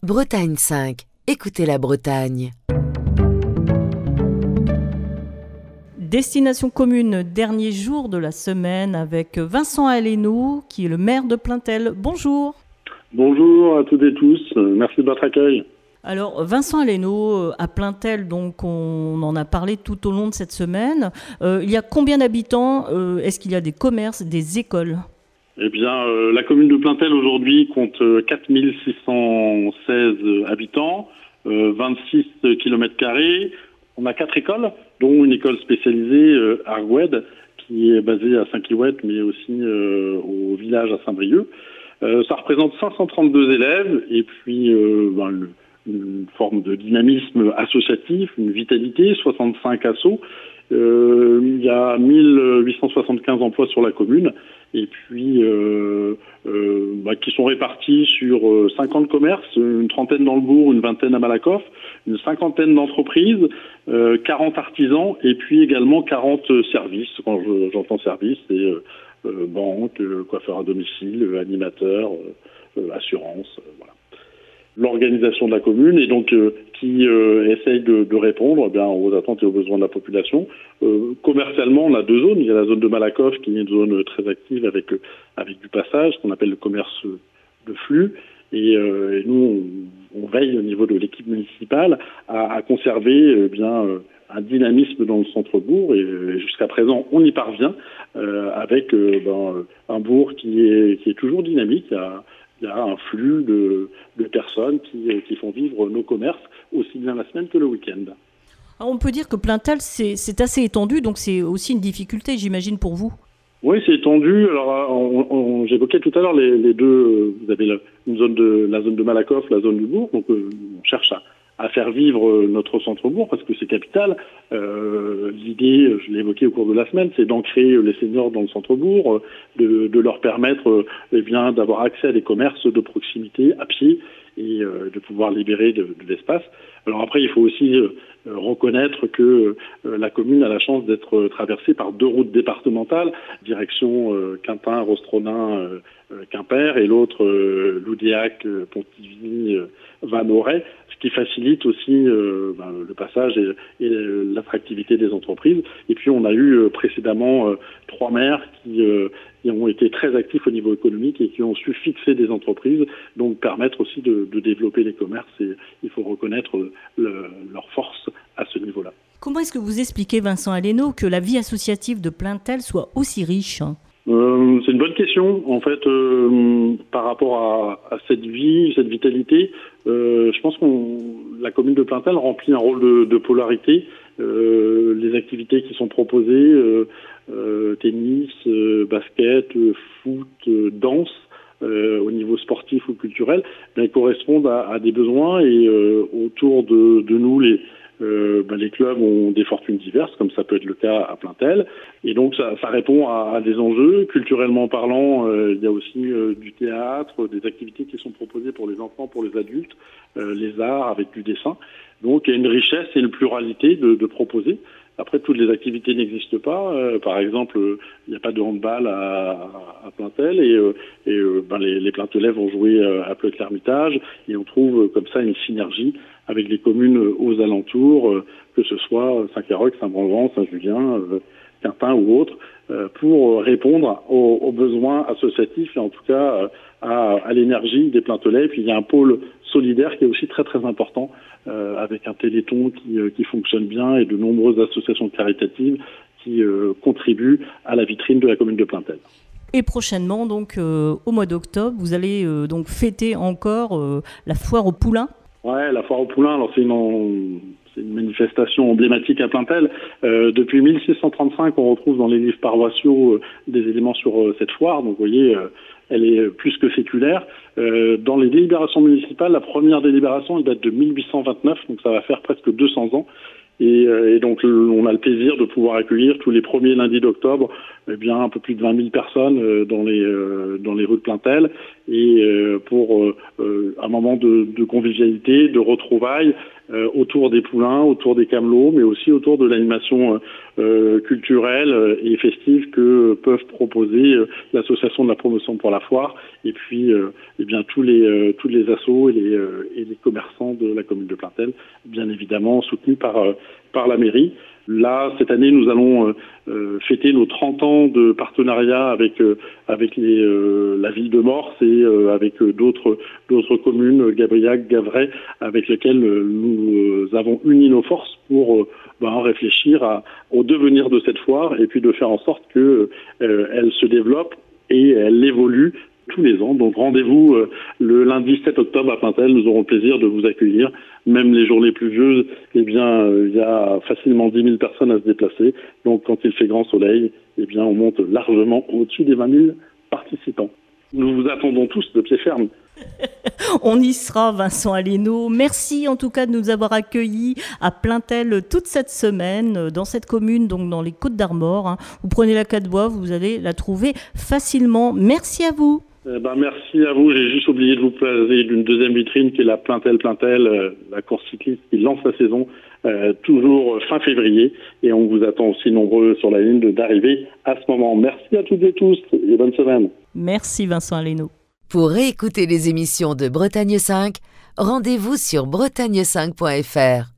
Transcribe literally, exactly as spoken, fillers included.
Bretagne cinq. Écoutez la Bretagne. Destination commune, dernier jour de la semaine avec Vincent Aleno, qui est le maire de Plaintel. Bonjour. Bonjour à toutes et tous, merci de votre accueil. Alors Vincent Aleno, à Plaintel, donc on en a parlé tout au long de cette semaine. Euh, il y a combien d'habitants ? euh, Est-ce qu'il y a des commerces, des écoles ? Eh bien, euh, la commune de Plaintel aujourd'hui compte quatre mille six cent seize habitants, euh, vingt-six kilomètres carrés. On a quatre écoles, dont une école spécialisée, euh, Argued, qui est basée à Saint-Kiouette, mais aussi euh, au village à Saint-Brieuc. Euh, ça représente cinq cent trente-deux élèves, et puis euh, ben, le, une forme de dynamisme associatif, une vitalité, soixante-cinq assos. Euh, il y a mille huit cent soixante-quinze emplois sur la commune, et puis euh, euh, bah, qui sont répartis sur euh, cinquante commerces, une trentaine dans le bourg, une vingtaine à Malakoff, une cinquantaine d'entreprises, euh, quarante artisans, et puis également quarante services. Quand je, j'entends services, c'est euh, euh, banque, euh, coiffeur à domicile, euh, animateur, euh, euh, assurance, euh, voilà. L'organisation de la commune et donc euh, qui euh, essaye de, de répondre eh bien, aux attentes et aux besoins de la population. Euh, commercialement, on a deux zones. Il y a la zone de Malakoff qui est une zone très active avec euh, avec du passage, qu'on appelle le commerce de flux. Et, euh, et nous, on, on veille au niveau de l'équipe municipale à, à conserver eh bien euh, un dynamisme dans le centre-bourg. Et, et jusqu'à présent, on y parvient euh, avec euh, ben, un bourg qui est qui est toujours dynamique. Il y a, Il y a un flux de, de personnes qui, qui font vivre nos commerces aussi bien la semaine que le week-end. Alors on peut dire que Plaintel, c'est, c'est assez étendu, donc c'est aussi une difficulté, j'imagine, pour vous. Oui, c'est étendu. Alors, on, on, j'évoquais tout à l'heure les, les deux. Vous avez la, une zone de la zone de Malakoff, la zone du bourg. Donc, euh, on cherche à, à faire vivre notre centre-bourg parce que c'est capital. Euh, l'idée, je l'ai évoqué au cours de la semaine, c'est d'ancrer les seniors dans le centre-bourg, de, de leur permettre eh bien, d'avoir accès à des commerces de proximité à pied et euh, de pouvoir libérer de, de l'espace. Alors après, il faut aussi euh, reconnaître que euh, la commune a la chance d'être traversée par deux routes départementales, direction euh, Quintin, Rostronin, euh, euh, Quimper, et l'autre euh, Loudéac, euh, Pontivy, euh, Vannes-Auray, ce qui facilite aussi euh, ben, le passage et, et l'attractivité des entreprises. Et puis on a eu euh, précédemment euh, trois maires qui, euh, qui ont été très actifs au niveau économique et qui ont su fixer des entreprises, donc permettre aussi de, de développer les commerces. Et il faut reconnaître le, leur force à ce niveau-là. Comment est-ce que vous expliquez, Vincent Aleno, que la vie associative de Plaintel soit aussi riche ? Euh, c'est une bonne question. En fait, euh, par rapport à, à cette vie, cette vitalité, euh, je pense que la commune de Plaintel remplit un rôle de, de polarité. Euh, les activités qui sont proposées, euh, euh, tennis, euh, basket, euh, foot, euh, danse, euh, au niveau sportif ou culturel, ben, correspondent à, à des besoins et euh, autour de, de nous, les Euh, ben les clubs ont des fortunes diverses, comme ça peut être le cas à Plaintel, et donc ça, ça répond à, à des enjeux. Culturellement parlant, euh, il y a aussi euh, du théâtre, des activités qui sont proposées pour les enfants, pour les adultes, euh, les arts avec du dessin. Donc il y a une richesse et une pluralité de, de proposer. Après, toutes les activités n'existent pas. Euh, par exemple, euh, il n'y a pas de handball à, à Plaintel et, euh, et euh, ben les, les Plaintelais vont jouer euh, à Pleuc-l'Hermitage et on trouve euh, comme ça une synergie avec les communes euh, aux alentours, euh, que ce soit Saint-Caroc, Saint-Brangant, Saint-Julien, euh, Quintin ou autres, euh, pour répondre aux, aux besoins associatifs et en tout cas euh, à, à l'énergie des Plaintelais. Et puis il y a un pôle solidaire qui est aussi très très important, euh, avec un téléthon qui, euh, qui fonctionne bien et de nombreuses associations caritatives qui euh, contribuent à la vitrine de la commune de Plaintel. Et prochainement, donc euh, au mois d'octobre, vous allez euh, donc fêter encore euh, la foire aux poulains. Ouais, la foire aux poulains, alors c'est une, c'est une manifestation emblématique à Plaintel. Euh, depuis mille six cent trente-cinq, on retrouve dans les livres paroissiaux euh, des éléments sur euh, cette foire. Donc, vous voyez, euh, elle est plus que séculaire. Euh, dans les délibérations municipales, la première délibération, elle date de mille huit cent vingt-neuf, donc ça va faire presque deux cents ans. Et, et donc on a le plaisir de pouvoir accueillir tous les premiers lundis d'octobre eh bien un peu plus de vingt mille personnes dans les dans les rues de Plaintel, et pour un moment de, de convivialité, de retrouvailles autour des poulains, autour des camelots, mais aussi autour de l'animation culturelle et festive que peuvent proposer l'association de la promotion pour la foire, et puis eh bien tous les tous les assos et les et les commerçants de la commune de Plaintel, bien évidemment soutenus par par la mairie. Là, cette année, nous allons euh, fêter nos trente ans de partenariat avec euh, avec les, euh, la ville de Morse et euh, avec euh, d'autres d'autres communes, Gabriac, Gavray, avec lesquelles euh, nous euh, avons uni nos forces pour euh, ben, réfléchir à, au devenir de cette foire, et puis de faire en sorte que euh, elle se développe et elle évolue tous les ans. Donc rendez-vous euh, le lundi sept octobre à Plaintel. Nous aurons le plaisir de vous accueillir. Même les journées pluvieuses, eh bien, euh, il y a facilement dix mille personnes à se déplacer. Donc quand il fait grand soleil, eh bien, on monte largement au-dessus des vingt mille participants. Nous vous attendons tous de pied ferme. On y sera, Vincent Allénaud. Merci en tout cas de nous avoir accueillis à Plaintel toute cette semaine dans cette commune, donc dans les Côtes d'Armor. Hein. Vous prenez la quatre-voies, vous allez la trouver facilement. Merci à vous. Eh ben, merci à vous. J'ai juste oublié de vous parler d'une deuxième vitrine qui est la Plaintel-Plaintel, euh, la course cycliste qui lance la saison euh, toujours fin février. Et on vous attend aussi nombreux sur la ligne d'arrivée à ce moment. Merci à toutes et tous et bonne semaine. Merci Vincent Allénaud. Pour réécouter les émissions de Bretagne cinq, rendez-vous sur bretagne cinq point f r.